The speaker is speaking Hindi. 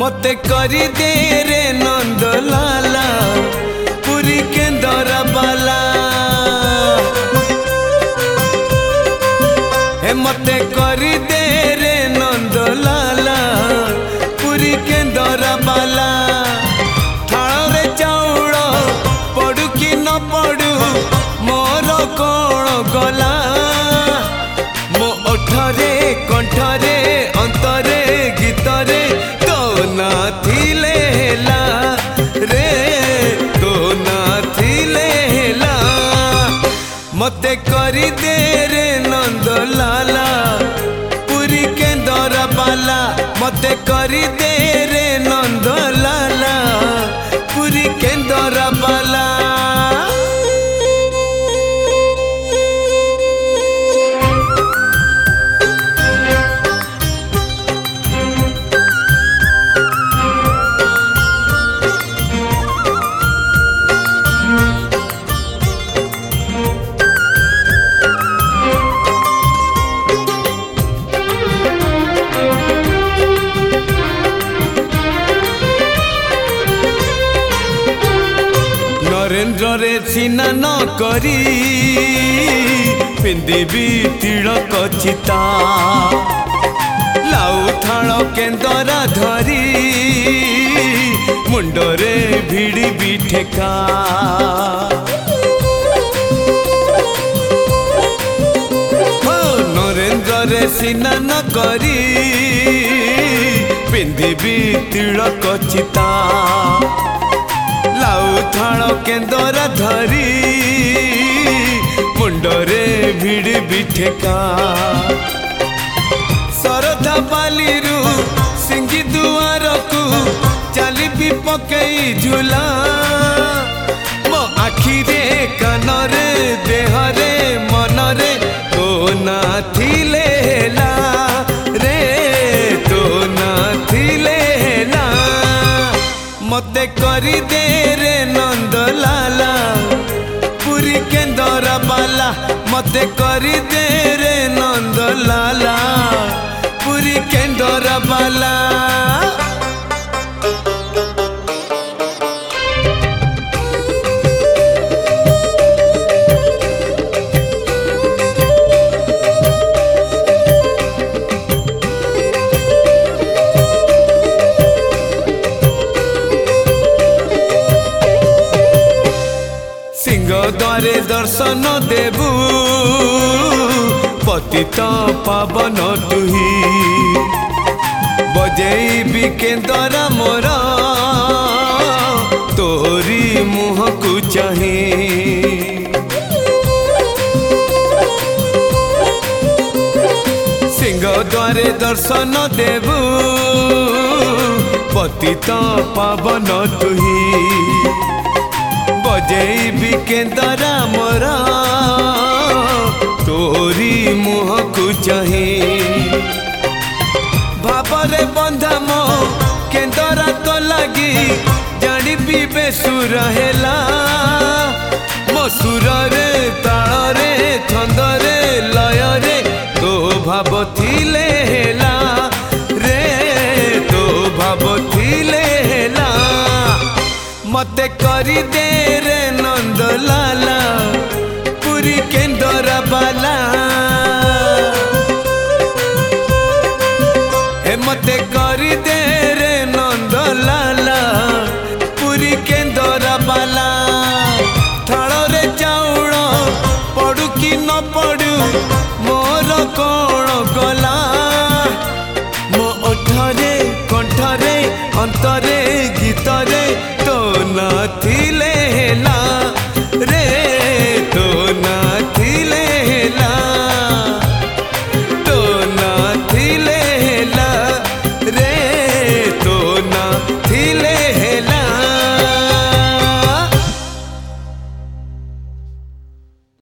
मते करी दे रे नंद लाला पुरी केंदर बाला हे मते करी दे रे नंद लाला पुरी केंदर बाला थाल रे चाउल पड़ू कि न पड़ू मोर कौन गला मो ओठरे कंठरे अंतरे गीतरे तो ना थिले हेला रे तो ना थिले हेला मते करी दे रे नंद लाला पुरी केंदर बाला मते करी दे रे नंद लाला पुरी केंदर बाला नरेंद्र रे सिना न करी पिंदिबी तिलक चिता लाउ थाल केंदरा धरी मुंडरे भिड़ी भी ठेका नरेंद्र रे सिना न करी पिंदिबी तिलक चिता लाउ थाल केंदरा धरी मुंडरे भिड़ी भी ठेका सरधा पालिरू सिंगी दुआर को चली भी पकई झूला मो आखि रे कान रे देह रे मन रे तो ना थिले हेला रे तो ना थिले हेला मते करी दे रे नंद लाला पुरी केंदर बाला मते करी दे रे नंद लाला पुरी केंदर बाला द्वारे दर्शन देबू पतित पावन तुही बजेबी केंदर मोर तोरी मुह को चाहे सिंह द्वारे दर्शन देबू पतित पावन तुही बजेबी केंदरा मोर तोरी मुह को चाहे भावरे बंधा मो केंदरा तो लगी जानी भी बेसुर हेला मो सुर रे ताल रे छंद रे लय रे तो भाव थिले हेला रे तो भाव थिले हेला मते करी दे रे नंद लाला पुरी केंदर बाला हे मते करी दे